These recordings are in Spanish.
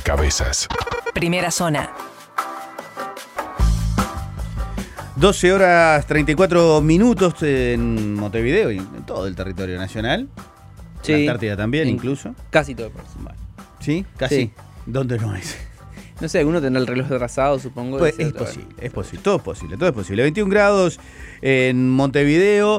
Rompecabezas. Primera zona. 12 horas 34 minutos en Montevideo y en todo el territorio nacional. Sí. La Antártida también, incluso. Casi todo el país. Bueno, ¿sí? Casi. Sí. ¿Dónde no es? No sé, alguno tendrá el reloj atrasado, supongo. Pues es posible, todo es posible. 21 grados en Montevideo,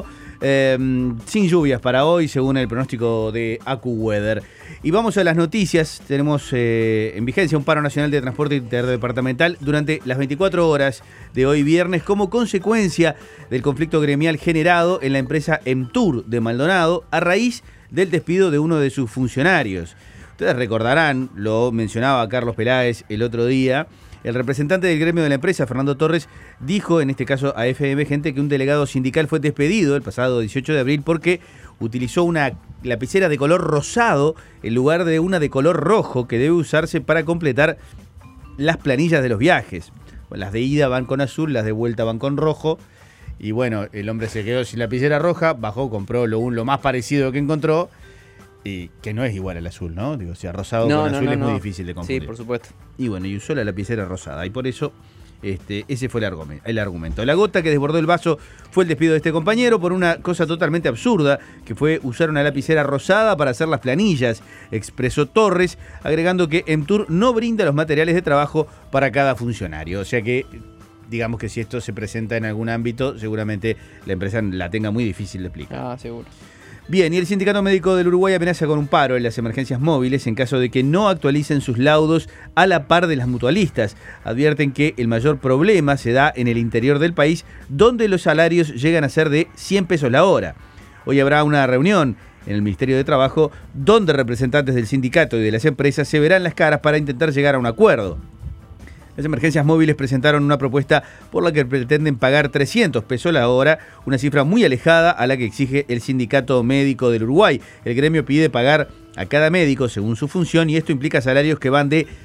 sin lluvias para hoy, según el pronóstico de AccuWeather. Y vamos a las noticias. Tenemos en vigencia un paro nacional de transporte interdepartamental durante las 24 horas de hoy viernes como consecuencia del conflicto gremial generado en la empresa Emtur de Maldonado a raíz del despido de uno de sus funcionarios. Ustedes recordarán, lo mencionaba Carlos Peláez el otro día, el representante del gremio de la empresa, Fernando Torres, dijo en este caso a FM Gente que un delegado sindical fue despedido el pasado 18 de abril porque utilizó una lapicera de color rosado en lugar de una de color rojo que debe usarse para completar las planillas de los viajes. Las de ida van con azul, las de vuelta van con rojo. Y bueno, el hombre se quedó sin lapicera roja, bajó, compró lo más parecido que encontró. Y que no es igual al azul, ¿no? Digo, o sea, rosado con azul es muy difícil de confundir. Sí, por supuesto. Y bueno, y usó la lapicera rosada. Y por eso, ese fue el argumento. La gota que desbordó el vaso fue el despido de este compañero por una cosa totalmente absurda, que fue usar una lapicera rosada para hacer las planillas, expresó Torres, agregando que Emtur no brinda los materiales de trabajo para cada funcionario. O sea que, digamos que si esto se presenta en algún ámbito, seguramente la empresa la tenga muy difícil de explicar. Ah, seguro. Bien, y el Sindicato Médico del Uruguay amenaza con un paro en las emergencias móviles en caso de que no actualicen sus laudos a la par de las mutualistas. Advierten que el mayor problema se da en el interior del país, donde los salarios llegan a ser de 100 pesos la hora. Hoy habrá una reunión en el Ministerio de Trabajo, donde representantes del sindicato y de las empresas se verán las caras para intentar llegar a un acuerdo. Las emergencias móviles presentaron una propuesta por la que pretenden pagar 300 pesos la hora, una cifra muy alejada a la que exige el Sindicato Médico del Uruguay. El gremio pide pagar a cada médico según su función y esto implica salarios que van de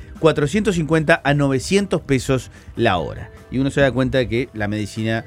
450 a 900 pesos la hora. Y uno se da cuenta de que la medicina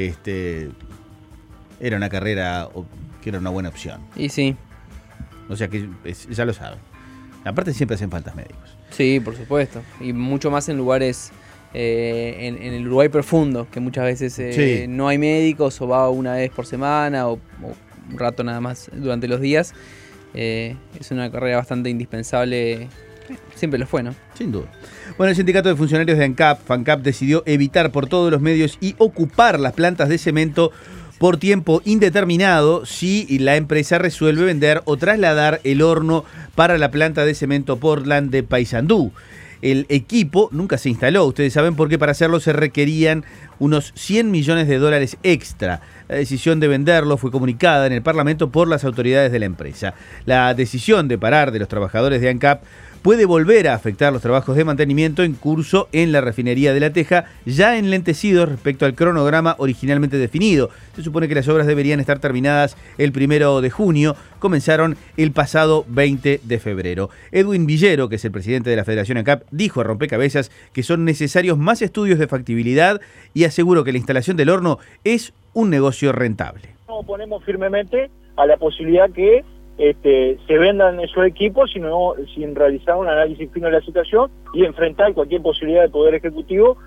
era una carrera que era una buena opción. Y sí. O sea que ya lo saben. Aparte siempre hacen faltas médicos. Sí, por supuesto. Y mucho más en lugares, en el Uruguay profundo, que muchas veces no hay médicos o va una vez por semana o un rato nada más durante los días. Es una carrera bastante indispensable. Siempre lo fue, ¿no? Sin duda. Bueno, el sindicato de funcionarios de ANCAP, FANCAP, decidió evitar por todos los medios y ocupar las plantas de cemento por tiempo indeterminado si la empresa resuelve vender o trasladar el horno para la planta de cemento Portland de Paysandú. El equipo nunca se instaló, ustedes saben, porque para hacerlo se requerían unos $100 millones extra. La decisión de venderlo fue comunicada en el Parlamento por las autoridades de la empresa. La decisión de parar de los trabajadores de ANCAP puede volver a afectar los trabajos de mantenimiento en curso en la refinería de La Teja, ya enlentecidos respecto al cronograma originalmente definido. Se supone que las obras deberían estar terminadas el 1 de junio, comenzaron el pasado 20 de febrero. Edwin Villero, que es el presidente de la Federación ANCAP, dijo a Rompecabezas que son necesarios más estudios de factibilidad y aseguró que la instalación del horno es un negocio rentable. Nos oponemos firmemente a la posibilidad que se vendan esos equipos sin realizar un análisis fino de la situación y enfrentar cualquier posibilidad del Poder Ejecutivo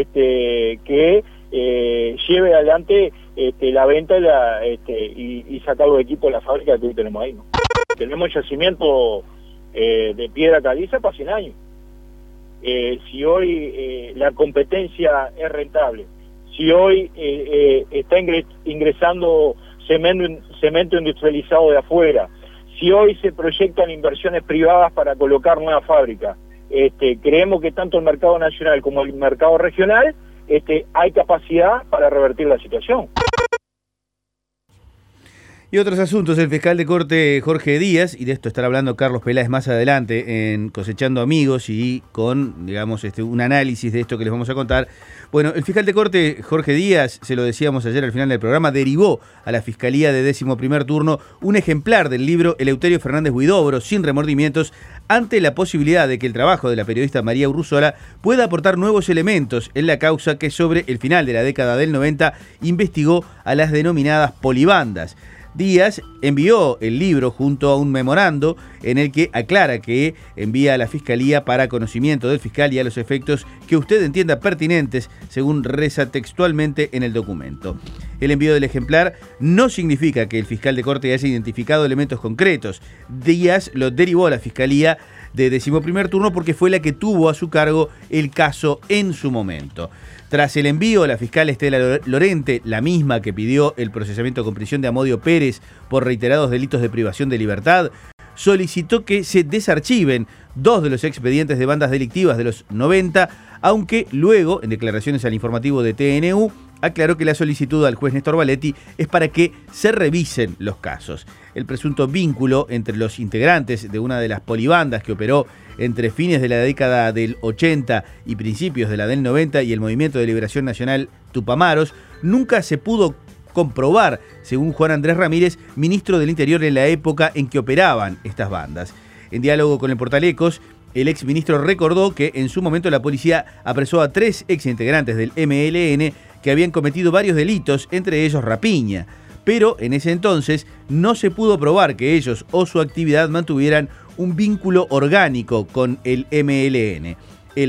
que lleve adelante la venta y sacar los equipos de la fábrica que hoy tenemos ahí, ¿no? Tenemos yacimiento de piedra caliza para 100 años. Si hoy la competencia es rentable, si hoy está ingresando cemento industrializado de afuera, si hoy se proyectan inversiones privadas para colocar nuevas fábricas, creemos que tanto el mercado nacional como el mercado regional hay capacidad para revertir la situación. Y otros asuntos, el fiscal de corte Jorge Díaz, y de esto estará hablando Carlos Peláez más adelante en Cosechando Amigos y con, digamos, un análisis de esto que les vamos a contar. Bueno, el fiscal de corte Jorge Díaz, se lo decíamos ayer al final del programa, derivó a la Fiscalía de 11º turno un ejemplar del libro Eleuterio Fernández Huidobro, sin remordimientos, ante la posibilidad de que el trabajo de la periodista María Urruzola pueda aportar nuevos elementos en la causa que sobre el final de la década del 90 investigó a las denominadas polibandas. Díaz envió el libro junto a un memorando en el que aclara que envía a la Fiscalía para conocimiento del fiscal y a los efectos que usted entienda pertinentes, según reza textualmente en el documento. El envío del ejemplar no significa que el fiscal de corte haya identificado elementos concretos. Díaz lo derivó a la Fiscalía de 11º turno porque fue la que tuvo a su cargo el caso en su momento. Tras el envío, la fiscal Estela Lorente, la misma que pidió el procesamiento con prisión de Amodio Pérez por reiterados delitos de privación de libertad, solicitó que se desarchiven 2 de los expedientes de bandas delictivas de los 90, aunque luego, en declaraciones al informativo de TNU, aclaró que la solicitud al juez Néstor Valetti es para que se revisen los casos. El presunto vínculo entre los integrantes de una de las polibandas que operó entre fines de la década del 80 y principios de la del 90 y el Movimiento de Liberación Nacional Tupamaros nunca se pudo comprobar, según Juan Andrés Ramírez, ministro del Interior en la época en que operaban estas bandas. En diálogo con el portal Ecos, el exministro recordó que en su momento la policía apresó a 3 exintegrantes del MLN que habían cometido varios delitos, entre ellos rapiña, pero en ese entonces no se pudo probar que ellos o su actividad mantuvieran un vínculo orgánico con el MLN. El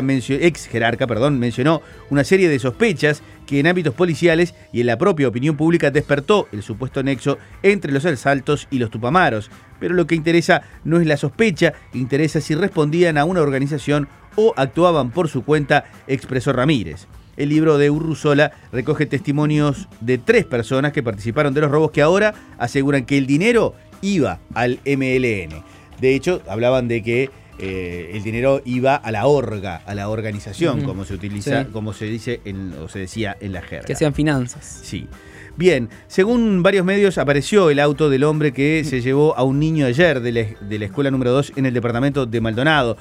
ex jerarca mencionó una serie de sospechas que en ámbitos policiales y en la propia opinión pública despertó el supuesto nexo entre los asaltos y los Tupamaros. Pero lo que interesa no es la sospecha, interesa si respondían a una organización o actuaban por su cuenta, expresó Ramírez. El libro de Urruzola recoge testimonios de 3 personas que participaron de los robos que ahora aseguran que el dinero iba al MLN. De hecho, hablaban de que el dinero iba a la organización, como se utiliza, sí, como se dice o se decía en la jerga. Que sean finanzas. Sí. Bien, según varios medios apareció el auto del hombre que se llevó a un niño ayer de la escuela número 2 en el departamento de Maldonado.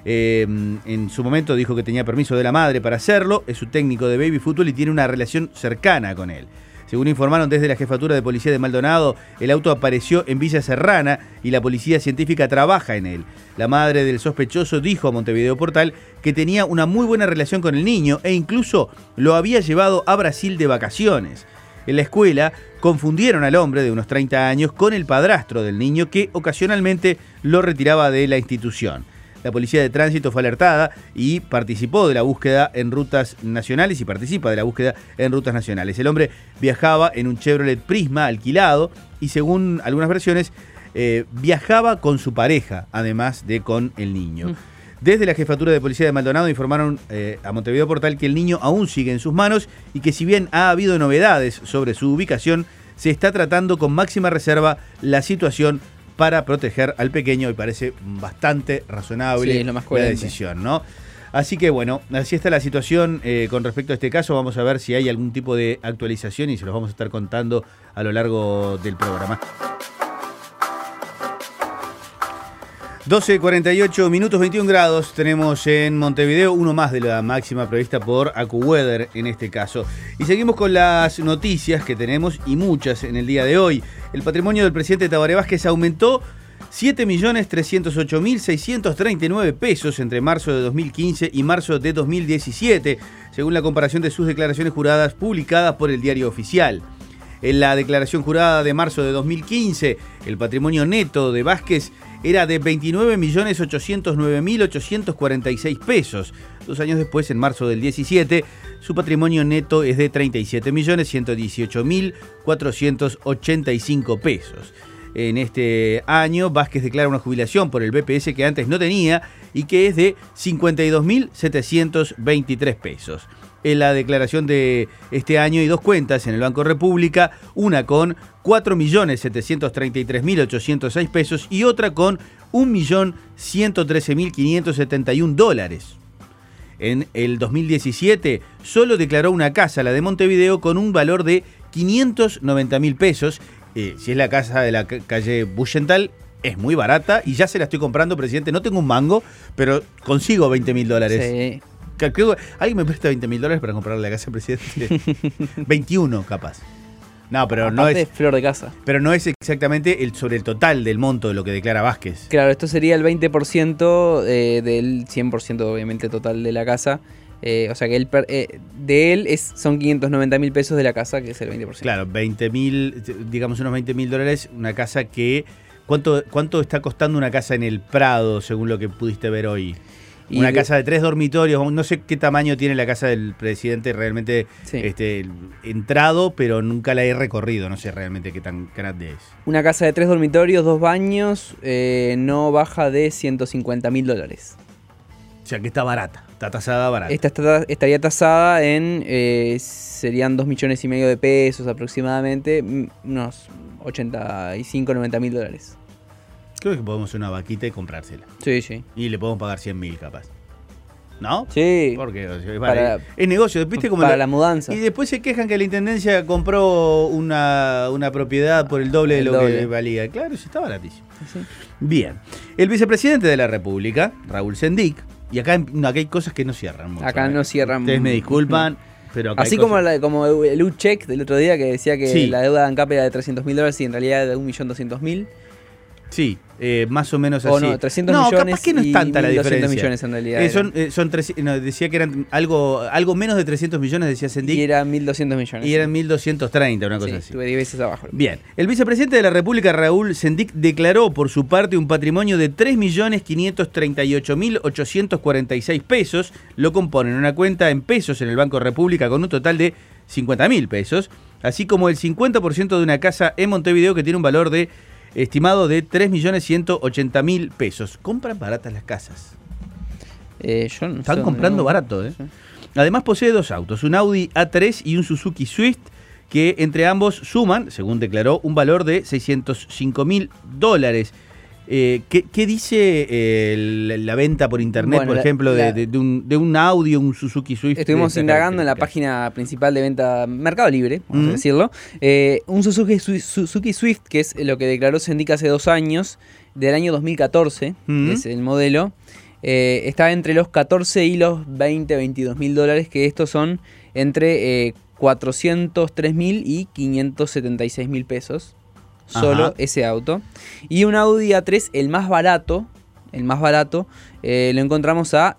En su momento dijo que tenía permiso de la madre para hacerlo, es su técnico de baby fútbol y tiene una relación cercana con él. Según informaron desde la Jefatura de Policía de Maldonado, el auto apareció en Villa Serrana y la policía científica trabaja en él. La madre del sospechoso dijo a Montevideo Portal que tenía una muy buena relación con el niño e incluso lo había llevado a Brasil de vacaciones. En la escuela confundieron al hombre de unos 30 años con el padrastro del niño que ocasionalmente lo retiraba de la institución. La policía de tránsito fue alertada y participó de la búsqueda en rutas nacionales y participa de la búsqueda en rutas nacionales. El hombre viajaba en un Chevrolet Prisma alquilado y según algunas versiones viajaba con su pareja, además de con el niño. Desde la Jefatura de Policía de Maldonado informaron a Montevideo Portal que el niño aún sigue en sus manos y que si bien ha habido novedades sobre su ubicación, se está tratando con máxima reserva la situación para proteger al pequeño y parece bastante razonable, sí, la decisión, ¿no? Así que bueno, así está la situación con respecto a este caso. Vamos a ver si hay algún tipo de actualización y se los vamos a estar contando a lo largo del programa. 12:48 minutos, 21 grados tenemos en Montevideo, uno más de la máxima prevista por AccuWeather en este caso. Y seguimos con las noticias que tenemos y muchas en el día de hoy. El patrimonio del presidente Tabaré Vázquez aumentó 7.308.639 pesos entre marzo de 2015 y marzo de 2017, según la comparación de sus declaraciones juradas publicadas por el Diario Oficial. En la declaración jurada de marzo de 2015, el patrimonio neto de Vázquez era de 29.809.846 pesos. 2 años después, en marzo del 17, su patrimonio neto es de 37.118.485 pesos. En este año, Vázquez declara una jubilación por el BPS que antes no tenía y que es de 52.723 pesos. En la declaración de este año hay 2 cuentas en el Banco República, una con 4.733.806 pesos y otra con 1.113.571 dólares. En el 2017 solo declaró una casa, la de Montevideo, con un valor de 590.000 pesos. Si es la casa de la calle Buchental, es muy barata y ya se la estoy comprando, presidente. No tengo un mango, pero consigo 20.000 dólares. Sí. Creo, ¿alguien me presta 20.000 dólares para comprarle la casa al presidente? 21, capaz. No, pero aparte no es flor de casa. Pero no es exactamente sobre el total del monto de lo que declara Vázquez. Claro, esto sería el 20% del 100% obviamente total de la casa. O sea que de él son 590.000 pesos de la casa, que es el 20%. Claro, 20.000, digamos unos $20.000, una casa que... ¿Cuánto está costando una casa en el Prado, según lo que pudiste ver hoy? Una casa de 3 dormitorios, no sé qué tamaño tiene la casa del presidente realmente entrado, pero nunca la he recorrido, no sé realmente qué tan grande es. Una casa de 3 dormitorios, 2 baños, no baja de $150.000. O sea que está barata, está tasada barata. Estaría tasada en, serían 2,5 millones de pesos aproximadamente, unos 85-90.000 dólares. Creo que podemos hacer una vaquita y comprársela. Sí, sí. Y le podemos pagar 100.000 capaz. ¿No? Sí. Porque es negocio, ¿viste? Como para la mudanza. Y después se quejan que la intendencia compró una propiedad por el doble de lo que valía. Claro, sí, está baratísimo. Sí. Bien. El vicepresidente de la República, Raúl Sendic, y acá hay cosas que no cierran mucho. Acá no cierran. Ustedes me disculpan, pero acá así como el U-Check del otro día que decía que la deuda de ANCAP era de $300.000 y en realidad era de 1.200.000. Sí, más o menos así. O no, 300 millones capaz que no es tanta la diferencia. millones en realidad. Decía que eran algo menos de 300 millones, decía Sendic. Y eran 1.200 millones. Y eran 1.230, una cosa así. Estuve 10 veces abajo. Bien. El vicepresidente de la República, Raúl Sendic, declaró por su parte un patrimonio de 3.538.846 pesos. Lo componen una cuenta en pesos en el Banco República con un total de 50.000 pesos, así como el 50% de una casa en Montevideo que tiene un valor estimado de 3.180.000 pesos. Compran baratas las casas. Yo no Están comprando barato, ¿eh? Sí. Además posee 2 autos, un Audi A3 y un Suzuki Swift, que entre ambos suman, según declaró, un valor de $605.000. ¿Qué dice la venta por internet, por ejemplo, de un Audi o un Suzuki Swift? Estuvimos indagando en la página principal de venta Mercado Libre, vamos a decirlo. Un Suzuki Swift, que es lo que declaró Sendic hace 2 años, del año 2014, es el modelo, está entre los 14 y los 22.000 dólares, que estos son entre 403.000 y 576.000 pesos. Solo ese auto. Y un Audi A3, el más barato, lo encontramos a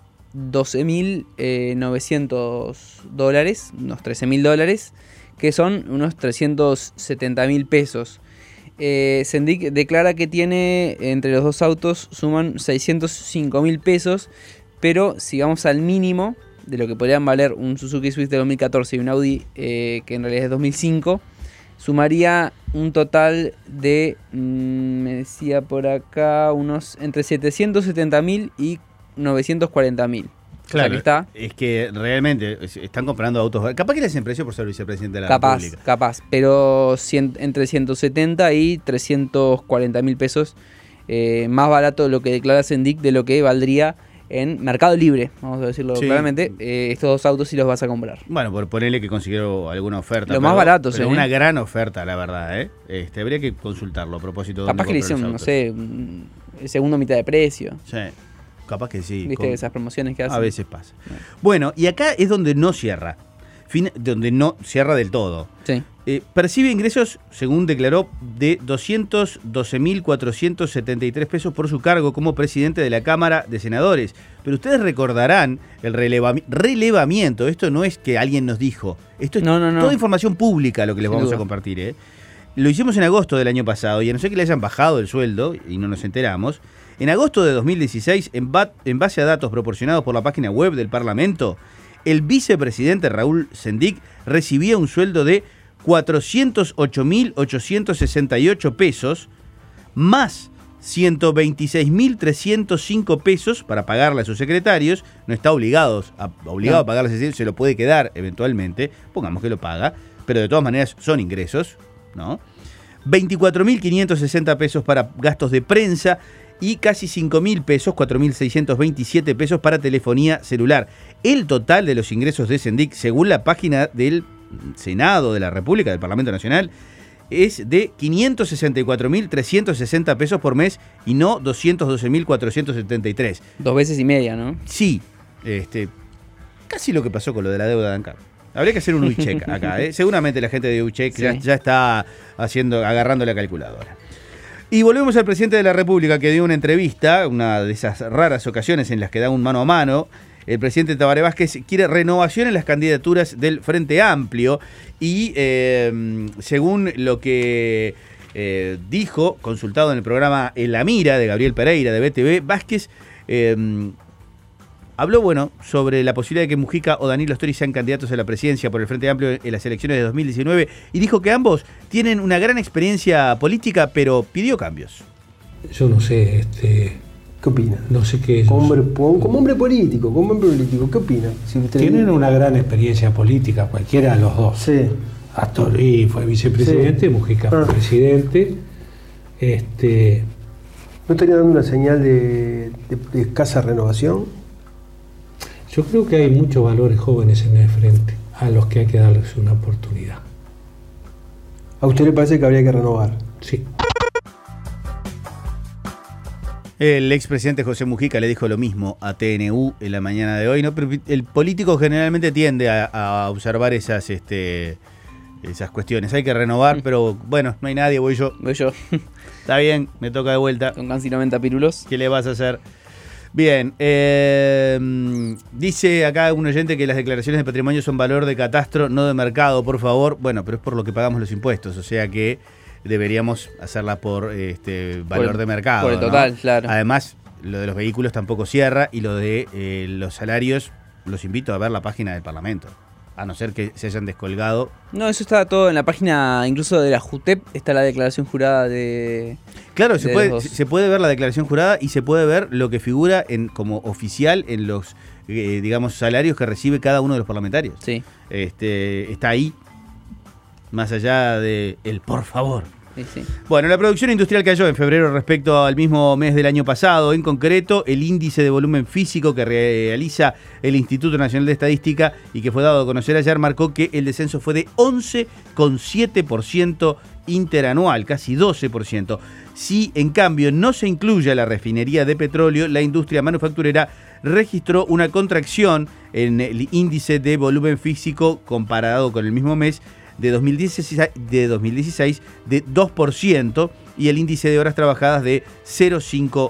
$12.900, unos $13.000, que son unos 370.000 pesos. Sendic declara que tiene, entre los 2 autos, suman 605.000 pesos, pero si vamos al mínimo de lo que podrían valer un Suzuki Swift de 2014 y un Audi que en realidad es 2005, sumaría un total de, me decía por acá, unos entre 770.000 y 940.000. Claro, o sea que está, es que realmente están comprando autos. Capaz que les hacen precio por ser vicepresidente de la República. Capaz, pero entre 170 y 340.000 pesos más barato de lo que declara Sendic de lo que valdría en Mercado Libre, vamos a decirlo claramente. Estos 2 autos sí los vas a comprar. Bueno, por ponerle que consiguieron alguna oferta. Lo más barato, pero una gran oferta, la verdad, ¿eh? Habría que consultarlo a propósito de capaz que le hicieron, no sé, el segundo mitad de precio. Sí, capaz que sí. ¿Viste esas promociones que hacen? A veces pasa. Bueno, y acá es donde no cierra. Donde no cierra del todo. Sí. Percibe ingresos, según declaró, de 212.473 pesos por su cargo como presidente de la Cámara de Senadores. Pero ustedes recordarán el relevamiento. Esto no es que alguien nos dijo. Esto es toda información pública lo que les vamos a compartir. Lo hicimos en agosto del año pasado y a no ser que le hayan bajado el sueldo y no nos enteramos. En agosto de 2016, en base a datos proporcionados por la página web del Parlamento, el vicepresidente Raúl Sendic recibía un sueldo de 408.868 pesos, más 126.305 pesos para pagarle a sus secretarios. No está obligado a pagarle, se lo puede quedar eventualmente, pongamos que lo paga, pero de todas maneras son ingresos, ¿no? 24.560 pesos para gastos de prensa y casi 5.000 pesos, 4.627 pesos para telefonía celular. El total de los ingresos de Sendic, según la página del Senado de la República, del Parlamento Nacional, es de 564.360 pesos por mes y no 212.473. 2 veces y media, ¿no? Sí, casi lo que pasó con lo de la deuda de ANCAP. Habría que hacer un U-Check acá, ¿eh? Seguramente la gente de U-Check ya está agarrando la calculadora. Y volvemos al presidente de la República, que dio una entrevista, una de esas raras ocasiones en las que da un mano a mano, el presidente Tabaré Vázquez quiere renovación en las candidaturas del Frente Amplio y según lo que dijo, consultado en el programa En la Mira de Gabriel Pereira de BTV, Vázquez habló sobre la posibilidad de que Mujica o Danilo Stori sean candidatos a la presidencia por el Frente Amplio en las elecciones de 2019 y dijo que ambos tienen una gran experiencia política, pero pidió cambios. Yo no sé, ¿qué opina? No sé qué es. Como hombre político, ¿qué opina? Si usted... Tienen una gran experiencia política, cualquiera de los dos. Sí. Astori fue vicepresidente, sí. Mujica fue presidente. ¿No estaría dando una señal de escasa renovación? Yo creo que hay muchos valores jóvenes en el frente a los que hay que darles una oportunidad. ¿A usted le parece que habría que renovar? Sí. El expresidente José Mujica le dijo lo mismo a TNU en la mañana de hoy, ¿no? Pero el político generalmente tiende a observar esas cuestiones. Hay que renovar, pero bueno, no hay nadie, voy yo. Está bien, me toca de vuelta. Con casi 90 pirulos. ¿Qué le vas a hacer? Bien, dice acá un oyente que las declaraciones de patrimonio son valor de catastro, no de mercado, por favor. Bueno, pero es por lo que pagamos los impuestos, o sea que deberíamos hacerla por valor de mercado. Por el total, ¿no? Claro. Además, lo de los vehículos tampoco cierra y lo de los salarios, los invito a ver la página del Parlamento. A no ser que se hayan descolgado. No, eso está todo en la página, incluso de la JUTEP, está la declaración jurada de... Claro, se puede ver la declaración jurada y se puede ver lo que figura como oficial en los, salarios que recibe cada uno de los parlamentarios. Sí. Está ahí, más allá de el por favor. Sí. Bueno, la producción industrial cayó en febrero respecto al mismo mes del año pasado. En concreto, el índice de volumen físico que realiza el Instituto Nacional de Estadística y que fue dado a conocer ayer marcó que el descenso fue de 11,7% interanual, casi 12%. Si, en cambio, no se incluye la refinería de petróleo, la industria manufacturera registró una contracción en el índice de volumen físico comparado con el mismo mes de 2016 de 2% y el índice de horas trabajadas de 0,5%.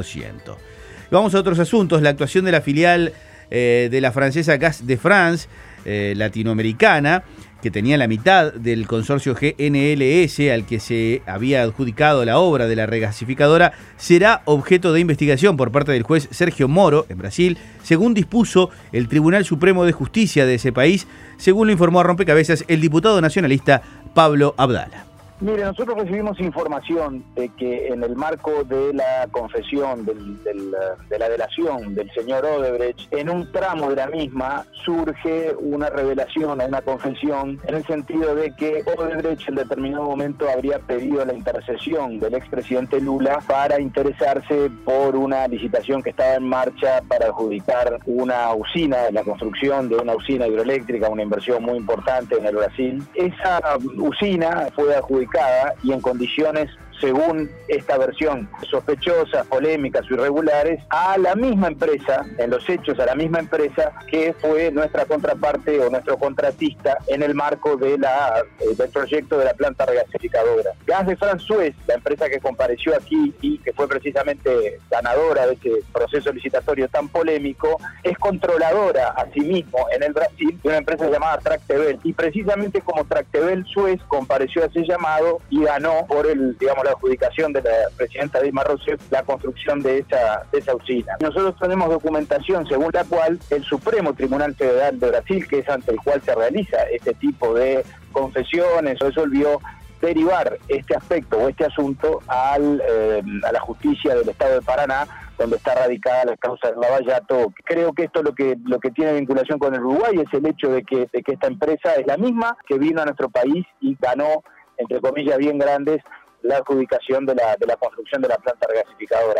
Vamos a otros asuntos. La actuación de la filial de la francesa Gas de France, latinoamericana, que tenía la mitad del consorcio GNLS al que se había adjudicado la obra de la regasificadora, será objeto de investigación por parte del juez Sergio Moro, en Brasil, según dispuso el Tribunal Supremo de Justicia de ese país, según lo informó a Rompecabezas el diputado nacionalista Pablo Abdala. Mire, nosotros recibimos información de que en el marco de la confesión de la delación del señor Odebrecht, en un tramo de la misma surge una revelación, una confesión, en el sentido de que Odebrecht en determinado momento habría pedido la intercesión del expresidente Lula para interesarse por una licitación que estaba en marcha para adjudicar una usina, la construcción de una usina hidroeléctrica, una inversión muy importante en el Brasil. Esa usina fue adjudicada y en condiciones, según esta versión, sospechosas, polémicas o irregulares, a la misma empresa, en los hechos a la misma empresa que fue nuestra contraparte o nuestro contratista en el marco de del proyecto de la planta regasificadora. Gas de France Suez, la empresa que compareció aquí y que fue precisamente ganadora de ese proceso licitatorio tan polémico, es controladora a sí mismo en el Brasil de una empresa llamada Tractebel, y precisamente como Tractebel Suez compareció a ese llamado y ganó por la adjudicación de la presidenta Dilma Rousseff la construcción de esa usina. Nosotros tenemos documentación según la cual el Supremo Tribunal Federal de Brasil, que es ante el cual se realiza este tipo de confesiones, resolvió derivar este aspecto o este asunto a la justicia del Estado de Paraná, donde está radicada la causa del Lavallato. Creo que esto lo que tiene vinculación con el Uruguay es el hecho de que esta empresa es la misma que vino a nuestro país y ganó, entre comillas bien grandes, la adjudicación de la construcción de la planta regasificadora.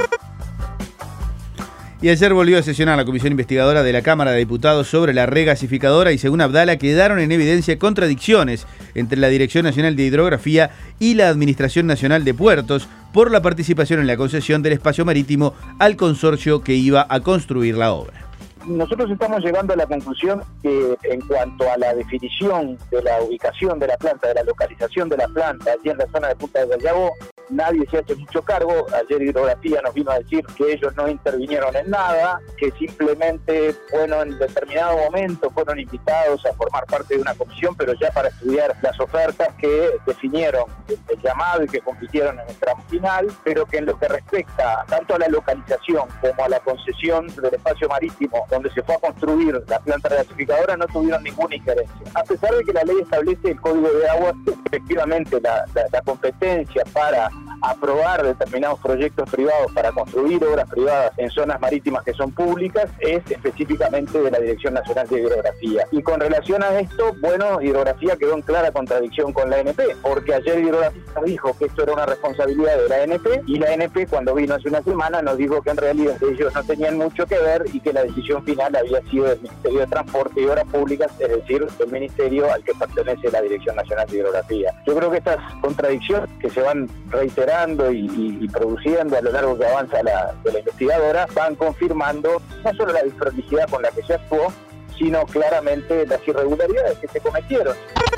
Y ayer volvió a sesionar la comisión investigadora de la Cámara de Diputados sobre la regasificadora y según Abdala quedaron en evidencia contradicciones entre la Dirección Nacional de Hidrografía y la Administración Nacional de Puertos por la participación en la concesión del espacio marítimo al consorcio que iba a construir la obra. Nosotros estamos llegando a la conclusión que en cuanto a la definición de la ubicación de la planta, de la localización de la planta, allí en la zona de Punta del Gallabo, nadie se hace mucho cargo. Ayer Hidrografía nos vino a decir que ellos no intervinieron en nada, que simplemente, bueno, en determinado momento fueron invitados a formar parte de una comisión, pero ya para estudiar las ofertas que definieron el llamado y que compitieron en el tramo final, pero que en lo que respecta tanto a la localización como a la concesión del espacio marítimo donde se fue a construir la planta regasificadora no tuvieron ninguna injerencia. A pesar de que la ley establece el Código de Aguas, efectivamente la competencia para aprobar determinados proyectos privados, para construir obras privadas en zonas marítimas que son públicas, es específicamente de la Dirección Nacional de Hidrografía. Y con relación a esto, bueno, Hidrografía quedó en clara contradicción con la ANP, porque ayer Hidrografía dijo que esto era una responsabilidad de la ANP, y la ANP cuando vino hace una semana nos dijo que en realidad ellos no tenían mucho que ver y que la decisión final había sido del Ministerio de Transporte y Obras Públicas, es decir, del ministerio al que pertenece la Dirección Nacional de Hidrografía. Yo creo que estas contradicciones que se van reiterando y produciendo a lo largo que avanza de la investigadora van confirmando no solo la disprolijidad con la que se actuó, sino claramente las irregularidades que se cometieron.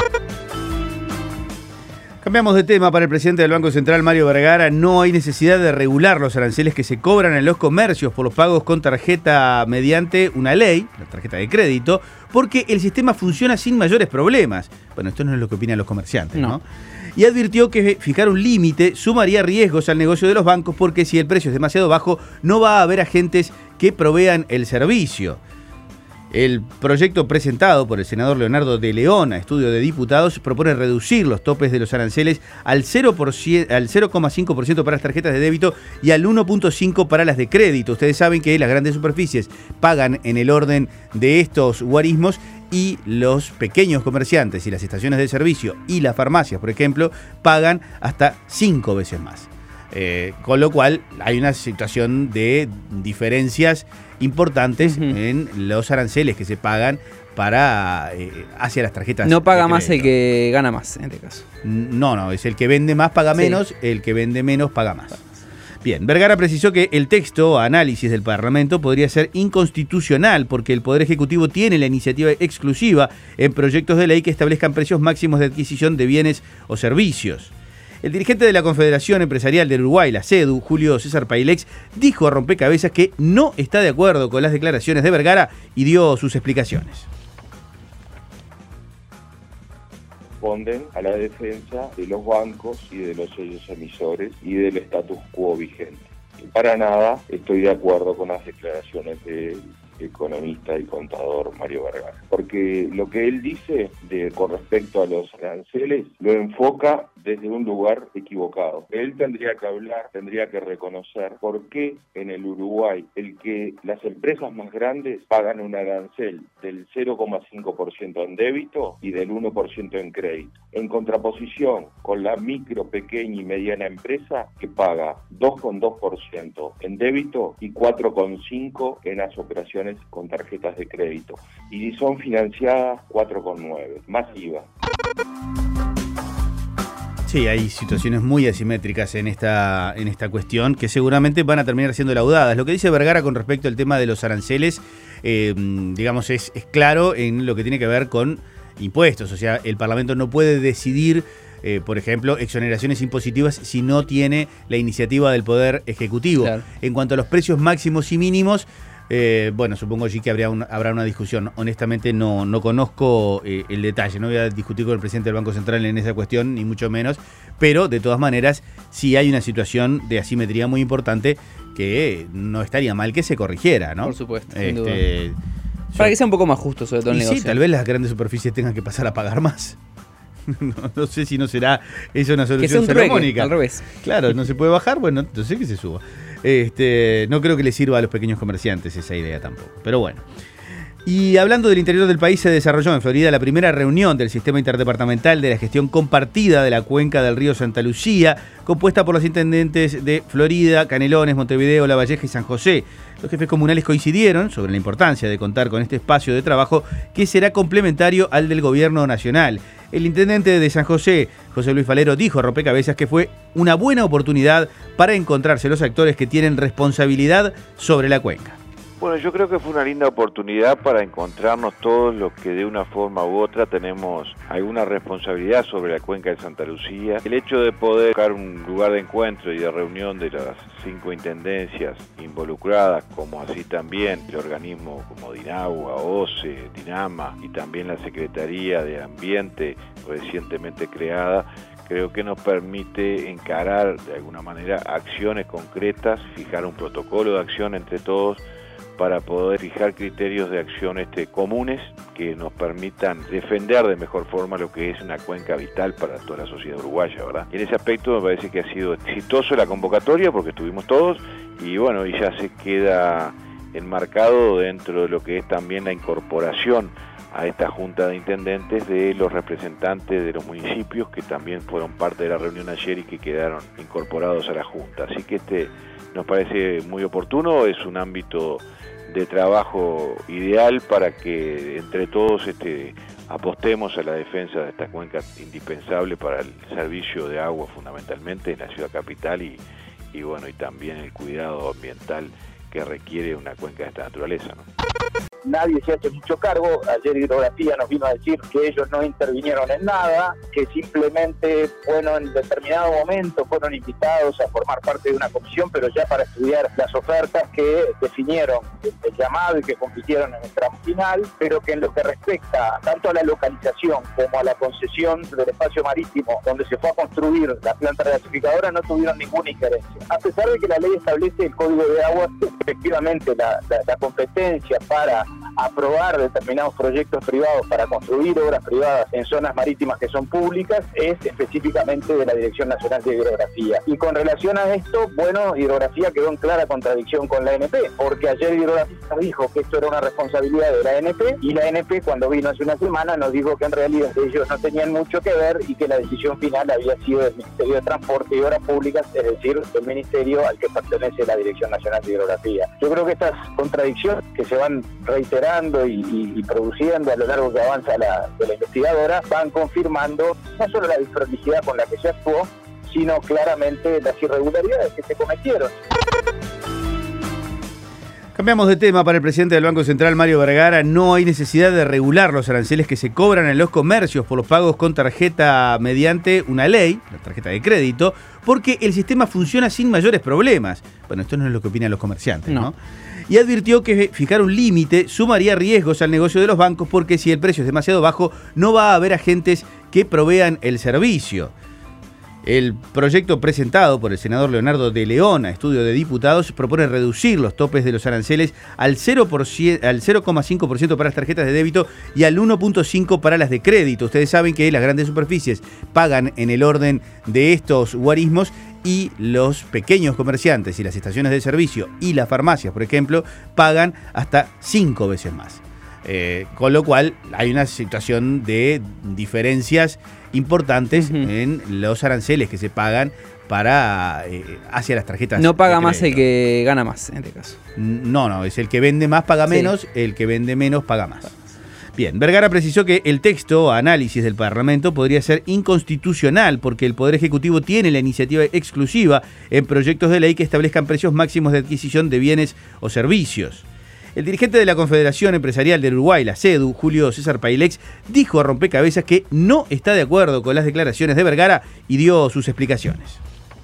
Cambiamos de tema. Para el presidente del Banco Central, Mario Vergara, no hay necesidad de regular los aranceles que se cobran en los comercios por los pagos con tarjeta mediante una ley, la tarjeta de crédito, porque el sistema funciona sin mayores problemas. Bueno, esto no es lo que opinan los comerciantes, ¿no? Y advirtió que fijar un límite sumaría riesgos al negocio de los bancos porque si el precio es demasiado bajo, no va a haber agentes que provean el servicio. El proyecto presentado por el senador Leonardo de León a estudio de diputados propone reducir los topes de los aranceles al 0,5% para las tarjetas de débito y al 1,5% para las de crédito. Ustedes saben que las grandes superficies pagan en el orden de estos guarismos y los pequeños comerciantes y las estaciones de servicio y las farmacias, por ejemplo, pagan hasta 5 veces más. Con lo cual hay una situación de diferencias importantes en los aranceles que se pagan para hacia las tarjetas. No paga más el que gana más, en este caso. No, es el que vende más paga menos, el que vende menos paga más. Bien, Vergara precisó que el texto a análisis del Parlamento podría ser inconstitucional porque el Poder Ejecutivo tiene la iniciativa exclusiva en proyectos de ley que establezcan precios máximos de adquisición de bienes o servicios. El dirigente de la Confederación Empresarial del Uruguay, la CEDU, Julio César Pailex, dijo a Rompecabezas que no está de acuerdo con las declaraciones de Vergara y dio sus explicaciones. Responden a la defensa de los bancos y de los sellos emisores y del status quo vigente. Y para nada estoy de acuerdo con las declaraciones del economista y contador Mario Vergara, porque lo que él dice con respecto a los aranceles lo enfoca desde un lugar equivocado. Él tendría que hablar, tendría que reconocer por qué en el Uruguay las empresas más grandes pagan un arancel del 0,5% en débito y del 1% en crédito, en contraposición con la micro, pequeña y mediana empresa que paga 2,2% en débito y 4,5% en las operaciones con tarjetas de crédito, y son financiadas 4,9%, más IVA. Sí, hay situaciones muy asimétricas en esta cuestión que seguramente van a terminar siendo laudadas. Lo que dice Vergara con respecto al tema de los aranceles, digamos, es claro en lo que tiene que ver con impuestos. O sea, el Parlamento no puede decidir, por ejemplo, exoneraciones impositivas si no tiene la iniciativa del Poder Ejecutivo. Claro. En cuanto a los precios máximos y mínimos, bueno, supongo sí que habrá una discusión. Honestamente no conozco el detalle, no voy a discutir con el presidente del Banco Central en esa cuestión, ni mucho menos, pero de todas maneras sí hay una situación de asimetría muy importante que no estaría mal que se corrigiera, ¿no? Por supuesto, sin duda. Para que sea un poco más justo, sobre todo el negocio. Sí, tal vez las grandes superficies tengan que pasar a pagar más. No sé si no será eso una solución salomónica. Al revés. Claro, no se puede bajar, bueno, entonces que se suba. No creo que le sirva a los pequeños comerciantes esa idea tampoco, pero bueno. Y hablando del interior del país, se desarrolló en Florida la primera reunión del Sistema Interdepartamental de la Gestión Compartida de la Cuenca del Río Santa Lucía, compuesta por los intendentes de Florida, Canelones, Montevideo, Lavalleja y San José. Los jefes comunales coincidieron sobre la importancia de contar con este espacio de trabajo que será complementario al del gobierno nacional. El intendente de San José, José Luis Falero, dijo a Rompecabezas que fue una buena oportunidad para encontrarse los actores que tienen responsabilidad sobre la cuenca. Bueno, yo creo que fue una linda oportunidad para encontrarnos todos los que de una forma u otra tenemos alguna responsabilidad sobre la cuenca de Santa Lucía. El hecho de poder buscar un lugar de encuentro y de reunión de las 5 intendencias involucradas, como así también el organismo como DINAGUA, OCE, DINAMA y también la Secretaría de Ambiente recientemente creada, creo que nos permite encarar de alguna manera acciones concretas, fijar un protocolo de acción entre todos para poder fijar criterios de acción comunes que nos permitan defender de mejor forma lo que es una cuenca vital para toda la sociedad uruguaya, ¿verdad? Y en ese aspecto me parece que ha sido exitoso la convocatoria porque estuvimos todos y bueno, y ya se queda enmarcado dentro de lo que es también la incorporación a esta Junta de Intendentes de los representantes de los municipios que también fueron parte de la reunión ayer y que quedaron incorporados a la Junta. Así que nos parece muy oportuno, es un ámbito de trabajo ideal para que entre todos apostemos a la defensa de esta cuenca indispensable para el servicio de agua fundamentalmente en la ciudad capital y bueno, y también el cuidado ambiental que requiere una cuenca de esta naturaleza, ¿no? Nadie se hace mucho cargo. Ayer Hidrografía nos vino a decir que ellos no intervinieron en nada, que simplemente, bueno, en determinado momento fueron invitados a formar parte de una comisión, pero ya para estudiar las ofertas que definieron el llamado y que compitieron en el tramo final, pero que en lo que respecta tanto a la localización como a la concesión del espacio marítimo donde se fue a construir la planta regasificadora no tuvieron ninguna injerencia. A pesar de que la ley establece el Código de Aguas, efectivamente la competencia para aprobar determinados proyectos privados para construir obras privadas en zonas marítimas que son públicas es específicamente de la Dirección Nacional de Hidrografía. Y con relación a esto, bueno, Hidrografía quedó en clara contradicción con la ANP, porque ayer Hidrografía dijo que esto era una responsabilidad de la ANP y la ANP cuando vino hace una semana nos dijo que en realidad ellos no tenían mucho que ver y que la decisión final había sido del Ministerio de Transporte y Obras Públicas, es decir, del ministerio al que pertenece la Dirección Nacional de Hidrografía. Yo creo que estas contradicciones que se van reiterando y produciendo a lo largo que avanza de la investigadora van confirmando no solo la desprolijidad con la que se actuó, sino claramente las irregularidades que se cometieron. Cambiamos de tema. Para el presidente del Banco Central, Mario Vergara, no hay necesidad de regular los aranceles que se cobran en los comercios por los pagos con tarjeta mediante una ley, la tarjeta de crédito, porque el sistema funciona sin mayores problemas. Bueno, esto no es lo que opinan los comerciantes, ¿no? Y advirtió que fijar un límite sumaría riesgos al negocio de los bancos porque si el precio es demasiado bajo, no va a haber agentes que provean el servicio. El proyecto presentado por el senador Leonardo de León a estudio de diputados propone reducir los topes de los aranceles al 0,5% para las tarjetas de débito y al 1,5% para las de crédito. Ustedes saben que las grandes superficies pagan en el orden de estos guarismos y los pequeños comerciantes y las estaciones de servicio y las farmacias, por ejemplo, pagan hasta 5 veces más. Con lo cual hay una situación de diferencias importantes en los aranceles que se pagan para hacia las tarjetas. No paga más el que gana más, en este caso. No, es el que vende más paga menos, el que vende menos paga más. Bien, Vergara precisó que el texto a análisis del Parlamento podría ser inconstitucional porque el Poder Ejecutivo tiene la iniciativa exclusiva en proyectos de ley que establezcan precios máximos de adquisición de bienes o servicios. El dirigente de la Confederación Empresarial del Uruguay, la CEDU, Julio César Pailex, dijo a Rompecabezas que no está de acuerdo con las declaraciones de Vergara y dio sus explicaciones.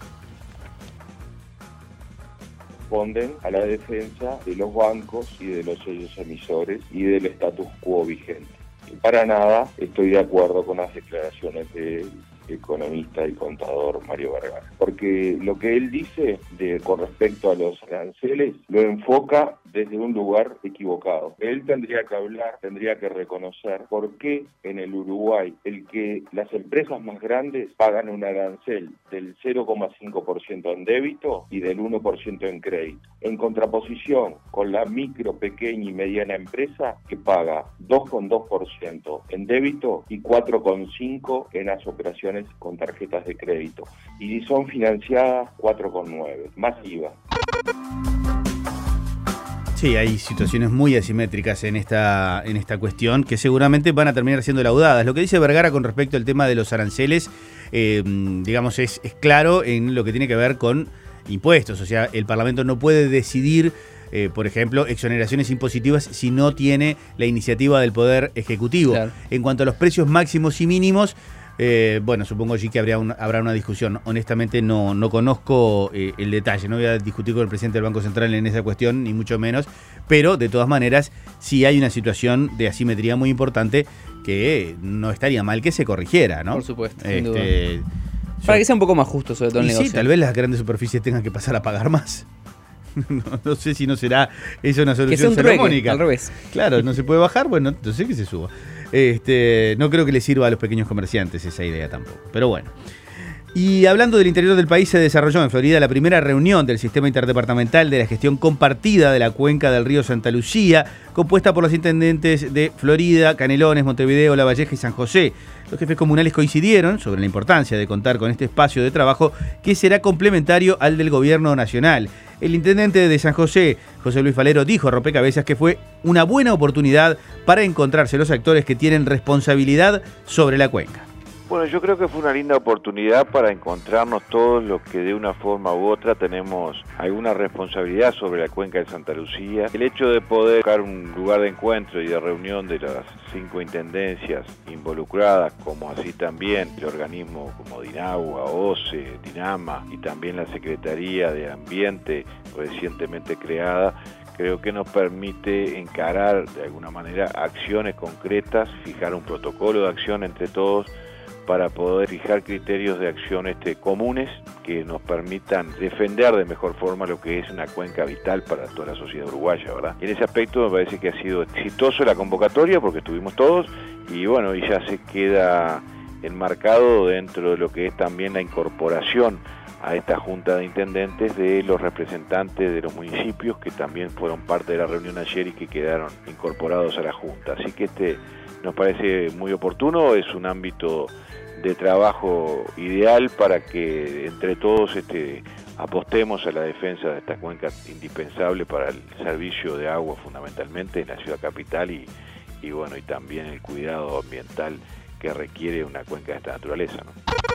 Responden a la defensa de los bancos y de los sellos emisores y del status quo vigente. Y para nada estoy de acuerdo con las declaraciones del economista y contador Mario Vergara, porque lo que él dice con respecto a los aranceles lo enfoca desde un lugar equivocado. Él tendría que hablar, tendría que reconocer por qué en el Uruguay las empresas más grandes pagan un arancel del 0,5% en débito y del 1% en crédito, en contraposición con la micro, pequeña y mediana empresa que paga 2,2% en débito y 4,5% en las operaciones con tarjetas de crédito, y son financiadas 4,9%, más IVA. Sí, hay situaciones muy asimétricas en esta cuestión que seguramente van a terminar siendo laudadas. Lo que dice Vergara con respecto al tema de los aranceles, digamos, es claro en lo que tiene que ver con impuestos. O sea, el Parlamento no puede decidir por ejemplo, exoneraciones impositivas si no tiene la iniciativa del Poder Ejecutivo. Claro. En cuanto a los precios máximos y mínimos, bueno, supongo sí que habrá una discusión. Honestamente no conozco el detalle, no voy a discutir con el presidente del Banco Central en esa cuestión, ni mucho menos, pero de todas maneras sí hay una situación de asimetría muy importante que no estaría mal que se corrigiera, ¿no? Por supuesto, sin duda. Para que sea un poco más justo, sobre todo el negocio. Sí, tal vez las grandes superficies tengan que pasar a pagar más. No sé si no será eso una solución salomónica. Al revés. Claro, no se puede bajar, bueno, entonces que se suba. No creo que le sirva a los pequeños comerciantes esa idea tampoco, pero bueno. Y hablando del interior del país, se desarrolló en Florida la primera reunión del Sistema Interdepartamental de la Gestión Compartida de la Cuenca del Río Santa Lucía, compuesta por los intendentes de Florida, Canelones, Montevideo, Lavalleja y San José. Los jefes comunales coincidieron sobre la importancia de contar con este espacio de trabajo que será complementario al del gobierno nacional. El intendente de San José, José Luis Falero, dijo a Rompecabezas que fue una buena oportunidad para encontrarse los actores que tienen responsabilidad sobre la cuenca. Bueno, yo creo que fue una linda oportunidad para encontrarnos todos los que de una forma u otra tenemos alguna responsabilidad sobre la cuenca de Santa Lucía. El hecho de poder buscar un lugar de encuentro y de reunión de las 5 intendencias involucradas, como así también el organismo como DINAGUA, OCE, DINAMA y también la Secretaría de Ambiente recientemente creada, creo que nos permite encarar de alguna manera acciones concretas, fijar un protocolo de acción entre todos, para poder fijar criterios de acción comunes que nos permitan defender de mejor forma lo que es una cuenca vital para toda la sociedad uruguaya, ¿verdad? Y en ese aspecto me parece que ha sido exitoso la convocatoria porque estuvimos todos y bueno, y ya se queda enmarcado dentro de lo que es también la incorporación a esta Junta de Intendentes de los representantes de los municipios que también fueron parte de la reunión ayer y que quedaron incorporados a la Junta. Así que nos parece muy oportuno, es un ámbito de trabajo ideal para que entre todos apostemos a la defensa de esta cuenca indispensable para el servicio de agua fundamentalmente en la ciudad capital y bueno, y también el cuidado ambiental que requiere una cuenca de esta naturaleza, ¿no?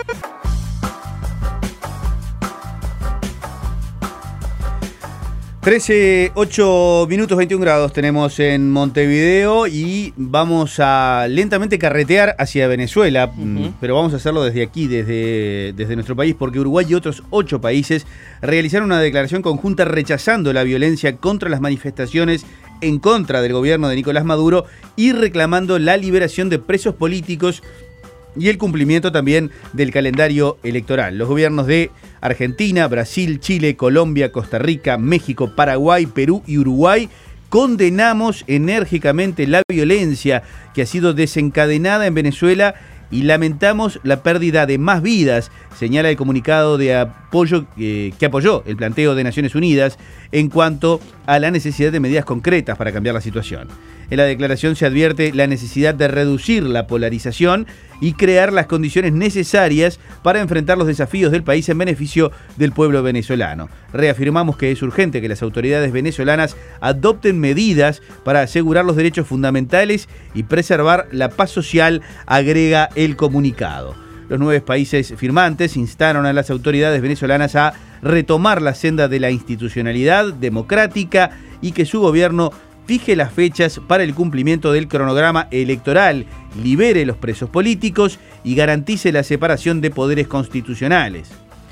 13, 8 minutos, 21 grados tenemos en Montevideo y vamos a lentamente carretear hacia Venezuela, pero vamos a hacerlo desde aquí, desde nuestro país, porque Uruguay y otros 8 países realizaron una declaración conjunta rechazando la violencia contra las manifestaciones en contra del gobierno de Nicolás Maduro y reclamando la liberación de presos políticos y el cumplimiento también del calendario electoral. Los gobiernos de Argentina, Brasil, Chile, Colombia, Costa Rica, México, Paraguay, Perú y Uruguay condenamos enérgicamente la violencia que ha sido desencadenada en Venezuela y lamentamos la pérdida de más vidas, señala el comunicado de apoyo que apoyó el planteo de Naciones Unidas en cuanto a la necesidad de medidas concretas para cambiar la situación. En la declaración se advierte la necesidad de reducir la polarización y crear las condiciones necesarias para enfrentar los desafíos del país en beneficio del pueblo venezolano. Reafirmamos que es urgente que las autoridades venezolanas adopten medidas para asegurar los derechos fundamentales y preservar la paz social, agrega el comunicado. Los 9 países firmantes instaron a las autoridades venezolanas a retomar la senda de la institucionalidad democrática y que su gobierno fije las fechas para el cumplimiento del cronograma electoral, libere los presos políticos y garantice la separación de poderes constitucionales.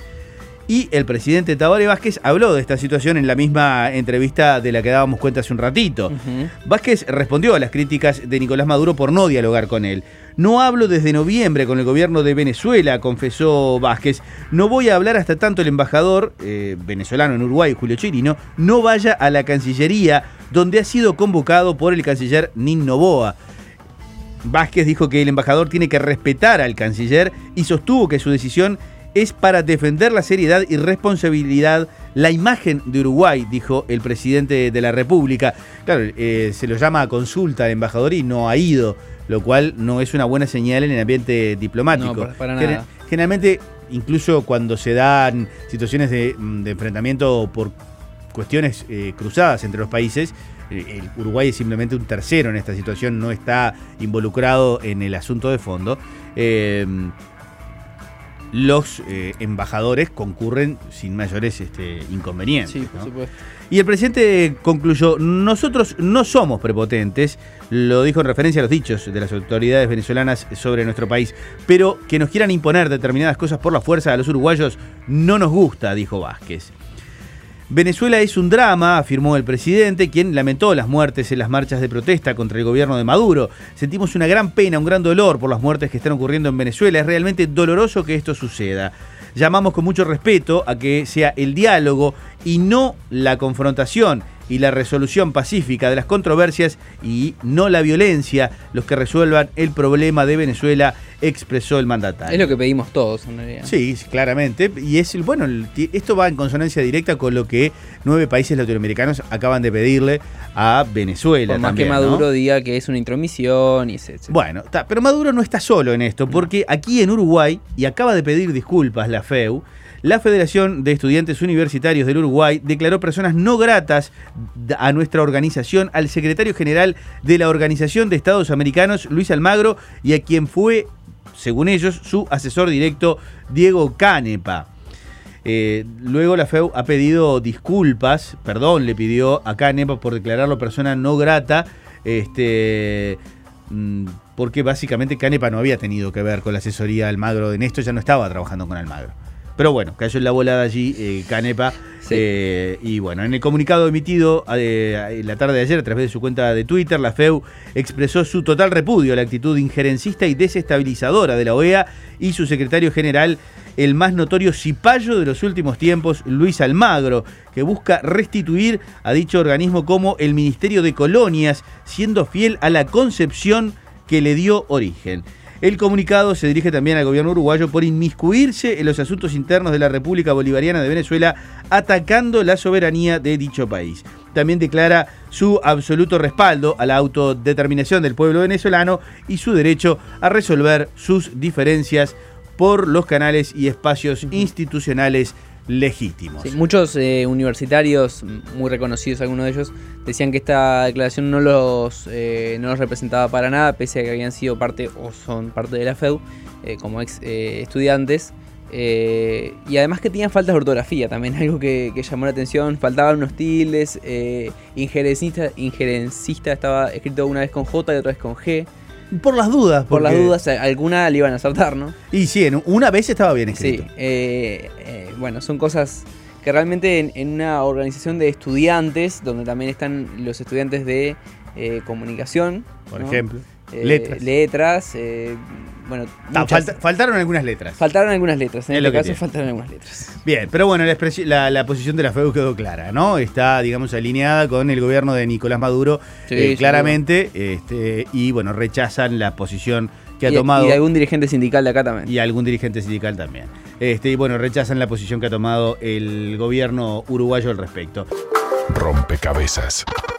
Y el presidente Tabaré Vázquez habló de esta situación en la misma entrevista de la que dábamos cuenta hace un ratito. Vázquez respondió a las críticas de Nicolás Maduro por no dialogar con él. No hablo desde noviembre con el gobierno de Venezuela, confesó Vázquez. No voy a hablar hasta tanto el embajador venezolano en Uruguay, Julio Chirino, no vaya a la Cancillería, donde ha sido convocado por el canciller Nin Noboa. Vázquez dijo que el embajador tiene que respetar al canciller y sostuvo que su decisión es para defender la seriedad y responsabilidad, la imagen de Uruguay, dijo el presidente de la República. Claro, se lo llama a consulta al embajador y no ha ido, lo cual no es una buena señal en el ambiente diplomático. No, para nada. Generalmente, incluso cuando se dan situaciones de enfrentamiento por cuestiones cruzadas entre los países, el Uruguay es simplemente un tercero en esta situación, no está involucrado en el asunto de fondo. los embajadores concurren sin mayores inconvenientes. Sí, por supuesto. Y el presidente concluyó: nosotros no somos prepotentes, lo dijo en referencia a los dichos de las autoridades venezolanas sobre nuestro país, pero que nos quieran imponer determinadas cosas por la fuerza a los uruguayos no nos gusta, dijo Vázquez. Venezuela es un drama, afirmó el presidente, quien lamentó las muertes en las marchas de protesta contra el gobierno de Maduro. Sentimos una gran pena, un gran dolor por las muertes que están ocurriendo en Venezuela. Es realmente doloroso que esto suceda. Llamamos con mucho respeto a que sea el diálogo y no la confrontación y la resolución pacífica de las controversias y no la violencia los que resuelvan el problema de Venezuela, expresó el mandatario. Es lo que pedimos todos, en realidad. Sí, claramente. Y esto va en consonancia directa con lo que 9 países latinoamericanos acaban de pedirle a Venezuela. Por más también, que Maduro, ¿no?, diga que es una intromisión y etc. Bueno, pero Maduro no está solo en esto, porque aquí en Uruguay, y acaba de pedir disculpas la FEU, la Federación de Estudiantes Universitarios del Uruguay declaró personas no gratas a nuestra organización al secretario general de la Organización de Estados Americanos, Luis Almagro, y a quien fue, según ellos, su asesor directo, Diego Canepa. Luego la FEU ha pedido disculpas, le pidió a Canepa por declararlo persona no grata, porque básicamente Canepa no había tenido que ver con la asesoría de Almagro en esto, ya no estaba trabajando con Almagro. Pero bueno, cayó en la volada allí Canepa. Sí. Y bueno, en el comunicado emitido la tarde de ayer a través de su cuenta de Twitter, la FEU expresó su total repudio a la actitud injerencista y desestabilizadora de la OEA y su secretario general, el más notorio cipayo de los últimos tiempos, Luis Almagro, que busca restituir a dicho organismo como el Ministerio de Colonias, siendo fiel a la concepción que le dio origen. El comunicado se dirige también al gobierno uruguayo por inmiscuirse en los asuntos internos de la República Bolivariana de Venezuela, atacando la soberanía de dicho país. También declara su absoluto respaldo a la autodeterminación del pueblo venezolano y su derecho a resolver sus diferencias por los canales y espacios institucionales legítimos. Sí, muchos universitarios, muy reconocidos algunos de ellos, decían que esta declaración no los representaba para nada, pese a que habían sido parte o son parte de la FEU, como estudiantes, y además que tenían faltas de ortografía, también algo que llamó la atención. Faltaban unos tildes, injerencista estaba escrito una vez con J y otra vez con G. Por las dudas. Por las dudas, alguna le iban a acertar, ¿no? Y sí, una vez estaba bien escrito. Sí, bueno, son cosas que realmente en una organización de estudiantes, donde también están los estudiantes de comunicación, por ¿no?, ejemplo, letras, bueno, faltaron algunas letras. Faltaron algunas letras, en este caso faltaron algunas letras. Bien, pero bueno, la posición de la FEU quedó clara, ¿no? Está, digamos, alineada con el gobierno de Nicolás Maduro, claramente, y bueno, rechazan la posición que ha tomado. Y algún dirigente sindical de acá también. Y algún dirigente sindical también. Y bueno, rechazan la posición que ha tomado el gobierno uruguayo al respecto. Rompecabezas.